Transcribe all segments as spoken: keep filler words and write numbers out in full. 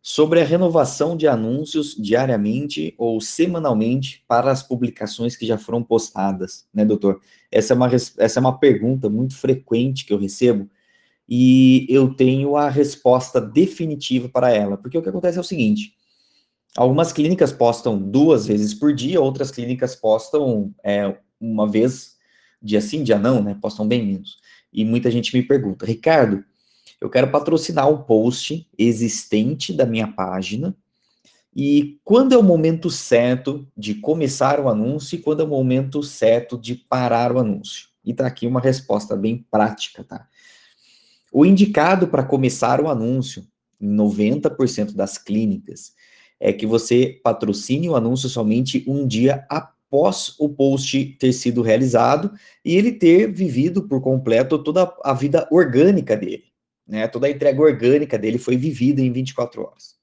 sobre a renovação de anúncios diariamente ou semanalmente para as publicações que já foram postadas, né, doutor? Essa é uma, essa é uma pergunta muito frequente que eu recebo e eu tenho a resposta definitiva para ela, porque o que acontece é o seguinte: algumas clínicas postam duas vezes por dia, outras clínicas postam é, uma vez, dia sim, dia não, né? Postam bem menos. E muita gente me pergunta, Ricardo, eu quero patrocinar um post existente da minha página, e quando é o momento certo de começar o anúncio e quando é o momento certo de parar o anúncio? E tá aqui uma resposta bem prática, tá? O indicado para começar o anúncio, em noventa por cento das clínicas, é que você patrocine o anúncio somente um dia após o post ter sido realizado e ele ter vivido por completo toda a vida orgânica dele, né? Toda a entrega orgânica dele foi vivida em vinte e quatro horas.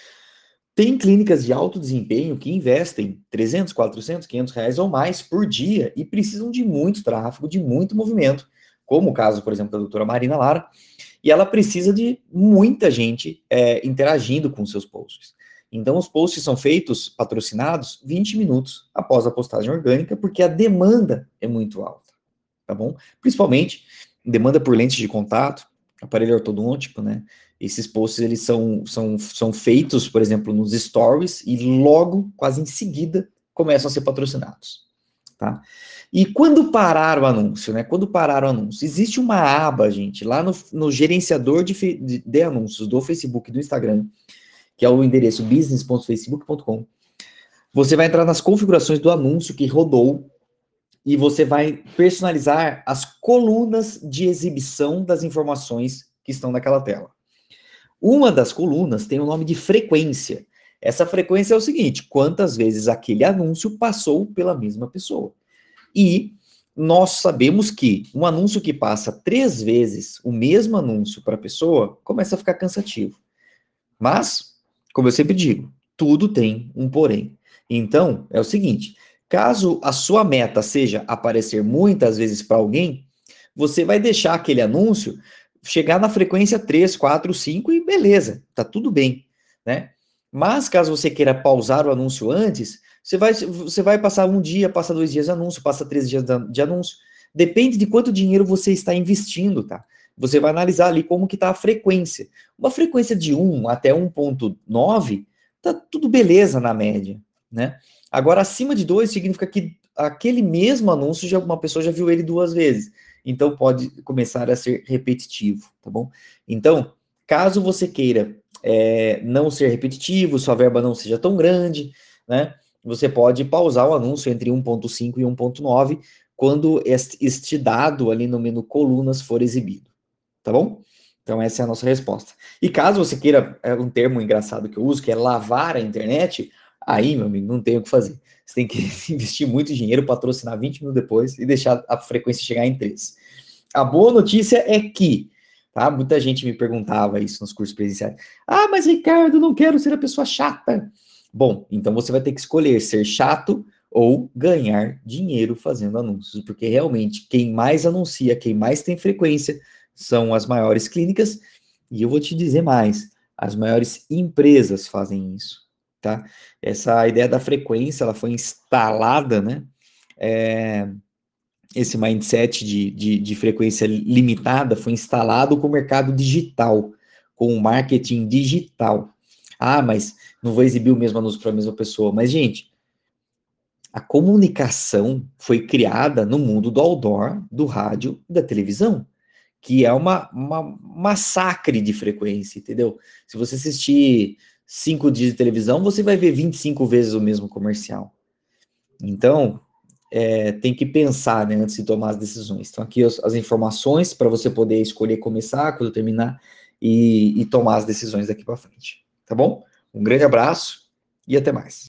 Tem clínicas de alto desempenho que investem trezentos, quatrocentos, quinhentos reais ou mais por dia e precisam de muito tráfego, de muito movimento, como o caso, por exemplo, da doutora Marina Lara, e ela precisa de muita gente é, interagindo com seus posts. Então, os posts são feitos, patrocinados, vinte minutos após a postagem orgânica, porque a demanda é muito alta, tá bom? Principalmente, demanda por lentes de contato, aparelho ortodôntico, né? Esses posts, eles são, são, são feitos, por exemplo, nos stories, e logo, quase em seguida, começam a ser patrocinados, tá? E quando parar o anúncio, né? Quando parar o anúncio, existe uma aba, gente, lá no, no gerenciador de, de, de anúncios do Facebook e do Instagram, que é o endereço business ponto facebook ponto com. Você vai entrar nas configurações do anúncio que rodou e você vai personalizar as colunas de exibição das informações que estão naquela tela. Uma das colunas tem o nome de frequência. Essa frequência é o seguinte: quantas vezes aquele anúncio passou pela mesma pessoa. E nós sabemos que um anúncio que passa três vezes o mesmo anúncio para a pessoa começa a ficar cansativo. Mas, como eu sempre digo, tudo tem um porém. Então, é o seguinte: caso a sua meta seja aparecer muitas vezes para alguém, você vai deixar aquele anúncio chegar na frequência três, quatro, cinco e beleza, tá tudo bem, né? Mas caso você queira pausar o anúncio antes, você vai, você vai passar um dia, passa dois dias de anúncio, passa três dias de anúncio. Depende de quanto dinheiro você está investindo, tá? Você vai analisar ali como que está a frequência. Uma frequência de um até um ponto nove, tá tudo beleza na média, né? Agora, acima de dois significa que aquele mesmo anúncio, já, uma pessoa já viu ele duas vezes. Então, pode começar a ser repetitivo, tá bom? Então, caso você queira é, não ser repetitivo, sua verba não seja tão grande, né? Você pode pausar o anúncio entre um ponto cinco e um ponto nove quando este, este dado ali no menu colunas for exibido, tá bom? Então, essa é a nossa resposta. E caso você queira, é um termo engraçado que eu uso, que é lavar a internet, aí, meu amigo, não tem o que fazer. Você tem que investir muito dinheiro, patrocinar vinte minutos depois e deixar a frequência chegar em três. A boa notícia é que, tá? Muita gente me perguntava isso nos cursos presenciais. Ah, mas Ricardo, não quero ser a pessoa chata. Bom, então você vai ter que escolher ser chato ou ganhar dinheiro fazendo anúncios, porque realmente quem mais anuncia, quem mais tem frequência, são as maiores clínicas, e eu vou te dizer mais, as maiores empresas fazem isso, tá? Essa ideia da frequência, ela foi instalada, né? É, esse mindset de, de, de frequência limitada foi instalado com o mercado digital, com o marketing digital. Ah, mas não vou exibir o mesmo anúncio para a mesma pessoa. Mas, gente, a comunicação foi criada no mundo do outdoor, do rádio e da televisão, que é uma, uma massacre de frequência, entendeu? Se você assistir cinco dias de televisão, você vai ver vinte e cinco vezes o mesmo comercial. Então, é, tem que pensar, né, antes de tomar as decisões. Então, aqui as, as informações para você poder escolher começar, quando terminar, e, e tomar as decisões daqui para frente. Tá bom? Um grande abraço e até mais.